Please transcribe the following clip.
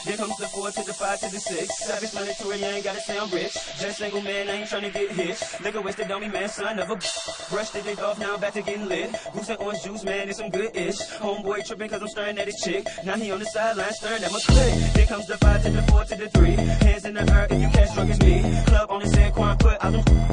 Then comes the 4 to the 5 to the 6. Self-explanatory, you ain't gotta sound rich. Just single man, I ain't tryna get hitched. Liquor wasted on me, man, son of a brushed it off, now I'm back to getting lit. Goose and orange juice, man, it's some good-ish. Homeboy tripping cause I'm staring at his chick. Now he on the sideline staring at my click. Then comes the 5 to the 4 to the 3. Hands in the air if you catch drunk as me. Club on the San Juan, put out them